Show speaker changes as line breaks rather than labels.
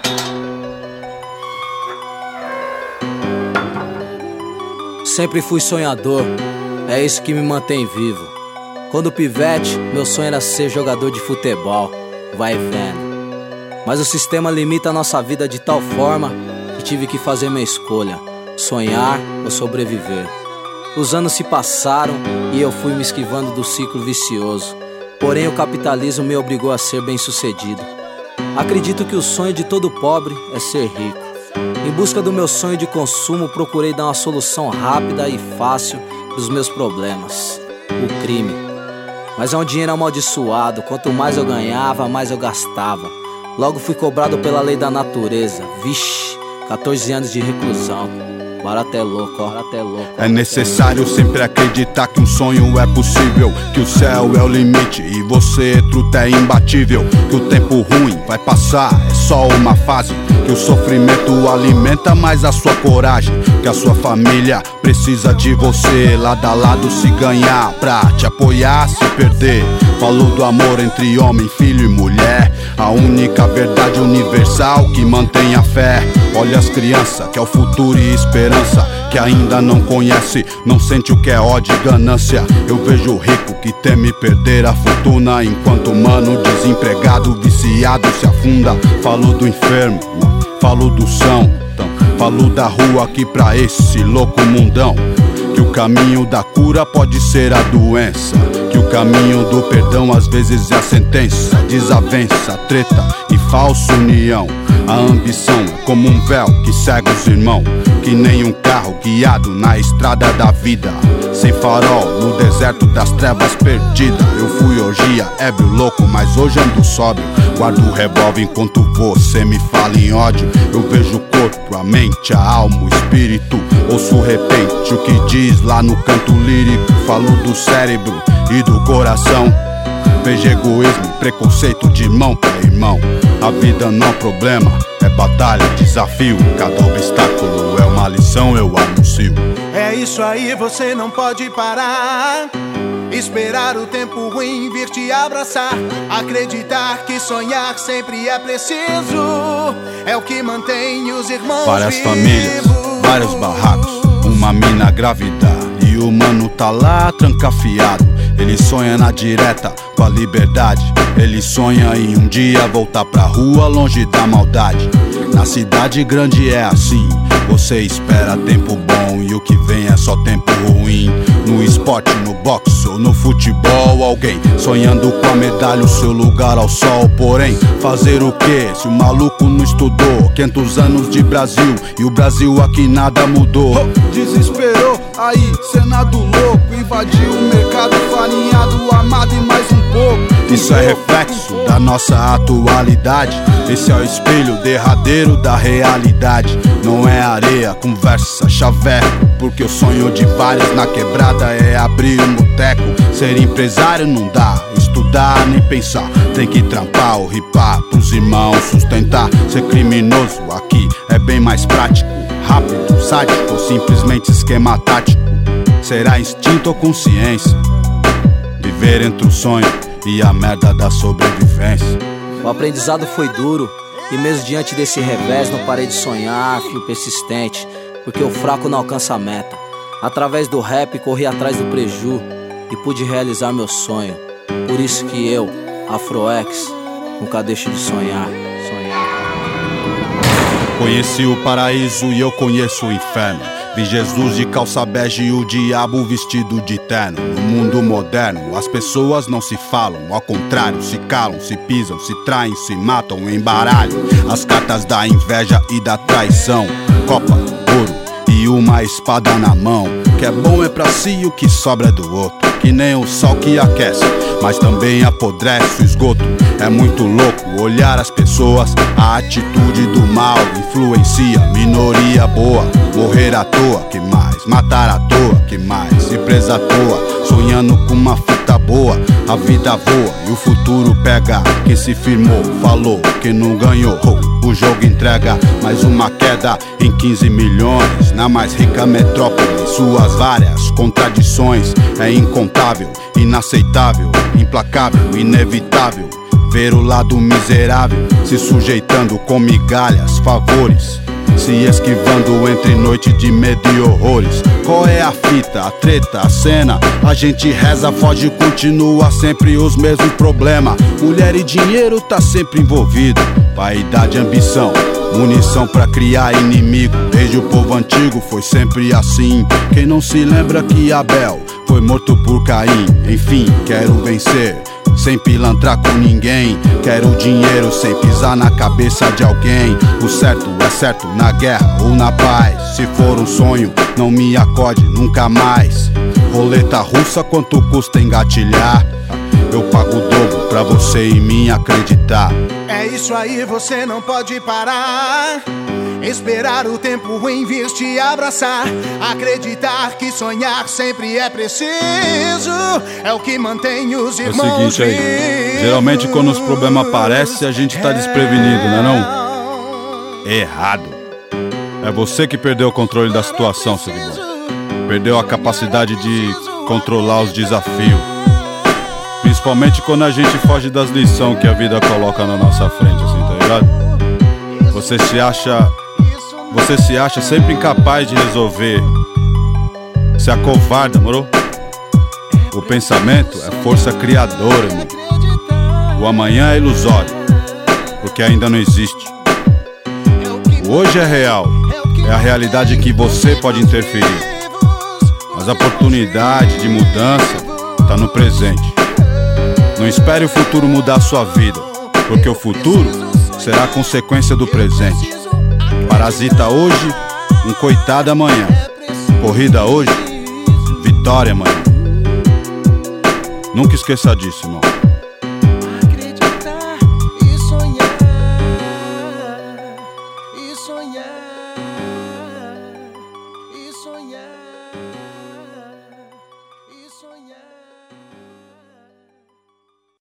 Sempre fui sonhador, é isso que me mantém vivo. Quando pivete, meu sonho era ser jogador de futebol, vai vendo. Mas o sistema limita a nossa vida de tal forma que tive que fazer minha escolha: sonhar ou sobreviver. Os anos se passaram e eu fui me esquivando do ciclo vicioso. Porém o capitalismo me obrigou a ser bem-sucedido. Acredito que o sonho de todo pobre é ser rico. Em busca do meu sonho de consumo, procurei dar uma solução rápida e fácil dos meus problemas: o crime. Mas é um dinheiro amaldiçoado, quanto mais eu ganhava, mais eu gastava. Logo fui cobrado pela lei da natureza. Vixe, 14 anos de reclusão. Barato é louco, ó, barato é louco.
É necessário sempre acreditar que um sonho é possível, que o céu é o limite e você, truta, é imbatível. Que o tempo ruim vai passar, é só uma fase. Que o sofrimento alimenta mais a sua coragem. Que a sua família precisa de você, lado a lado se ganhar, pra te apoiar, se perder. Falou do amor entre homem, filho e mulher, a única verdade universal que mantém a fé. Olha as crianças, que é o futuro e esperança, que ainda não conhece, não sente o que é ódio e ganância. Eu vejo o rico que teme perder a fortuna, enquanto o mano desempregado, viciado se afunda. Falou do enfermo, falou do são, falou da rua aqui pra esse louco mundão. Que o caminho da cura pode ser a doença, que o caminho do perdão às vezes é a sentença. Desavença, treta e falsa união. A ambição é como um véu que cega os irmãos, que nem um carro guiado na estrada da vida, sem farol no deserto das trevas perdida. Eu fui orgia, ébrio, louco, mas hoje ando sóbrio. Guardo o revólver enquanto você me fala em ódio. Eu vejo o corpo, a mente, a alma, o espírito. Ouço repente o que diz lá no canto lírico. Falo do cérebro e do coração. Vejo egoísmo e preconceito de irmão pra irmão. A vida não é problema, é batalha, desafio. Cada obstáculo é uma lição, eu anuncio.
É isso aí, você não pode parar. Esperar o tempo ruim vir te abraçar. Acreditar que sonhar sempre é preciso. É o que mantém os irmãos
várias
vivos.
Famílias, vários barracos, uma mina grávida e o mano tá lá trancafiado. Ele sonha na direta com a liberdade. Ele sonha em um dia voltar pra rua longe da maldade. Na cidade grande é assim, você espera tempo bom e o que vem é só tempo ruim. No esporte, no boxe ou no futebol, alguém sonhando com a medalha, o seu lugar ao sol. Porém, fazer o que se o maluco não estudou? 500 anos de Brasil e o Brasil aqui nada mudou. Desesperou, aí Senado louco, invadiu o mercado farinhado, amado e mais um pouco. Isso é reflexo da nossa atualidade. Esse é o espelho derradeiro da realidade. Não é areia, conversa, chaveco, porque o sonho de vários na quebrada é abrir um boteco. Ser empresário não dá, estudar nem pensar. Tem que trampar ou ripar pros irmãos sustentar. Ser criminoso aqui é bem mais prático, rápido, sádico ou simplesmente esquema tático. Será instinto ou consciência? Viver entre o sonho e a merda da sobrevivência.
O aprendizado foi duro e mesmo diante desse revés não parei de sonhar, fio persistente, porque o fraco não alcança a meta. Através do rap corri atrás do preju e pude realizar meu sonho. Por isso que eu, Afroex, nunca deixo de sonhar.
Conheci o paraíso e eu conheço o inferno. Vi Jesus de calça bege e o diabo vestido de terno. No mundo moderno, as pessoas não se falam, ao contrário, se calam, se pisam, se traem, se matam, embaralham as cartas da inveja e da traição. Copa, ouro e uma espada na mão. O que é bom é pra si, o que sobra é do outro. Que nem o sol que aquece, mas também apodrece o esgoto. É muito louco olhar as pessoas, a atitude do mal influencia minoria boa. Morrer à toa, que mais? Matar à toa, que mais? Ir presa à toa, sonhando com uma fita boa. A vida voa e o futuro pega quem se firmou, falou que não ganhou. O jogo entrega mais uma queda em 15 milhões na mais rica metrópole. Suas várias contradições é incontável, inaceitável, implacável, inevitável. ver o lado miserável se sujeitando com migalhas, favores, se esquivando entre noite de medo e horrores. Qual é a fita, a treta, a cena? A gente reza, foge e continua sempre os mesmos problemas. Mulher e dinheiro tá sempre envolvido, vaidade e ambição, munição pra criar inimigo. Desde o povo antigo foi sempre assim. Quem não se lembra que Abel foi morto por Caim? Enfim, quero vencer sem pilantrar com ninguém. Quero dinheiro sem pisar na cabeça de alguém. O certo é certo na guerra ou na paz. Se for um sonho, não me acorde nunca mais. Roleta russa, quanto custa engatilhar? Eu pago o dobro pra você em mim acreditar.
É isso aí, você não pode parar. Esperar o tempo ruim vir te abraçar. Acreditar que sonhar sempre é preciso. É o que mantém os irmãos
vivos. É o seguinte aí, geralmente quando os problemas aparecem a gente tá desprevenido, não é não? Errado. É você que perdeu o controle da situação, seguidor. Perdeu a capacidade de controlar os desafios. Principalmente quando a gente foge das lições que a vida coloca na nossa frente, assim, tá ligado? Você se acha sempre incapaz de resolver. Se acovarda, moro? O pensamento é força criadora, irmão. O amanhã é ilusório, porque ainda não existe. O hoje é real, é a realidade que você pode interferir. Mas a oportunidade de mudança tá no presente. Não espere o futuro mudar a sua vida, porque o futuro será a consequência do presente. Parasita hoje, um coitado amanhã. Corrida hoje, vitória amanhã. Nunca esqueça disso, irmão.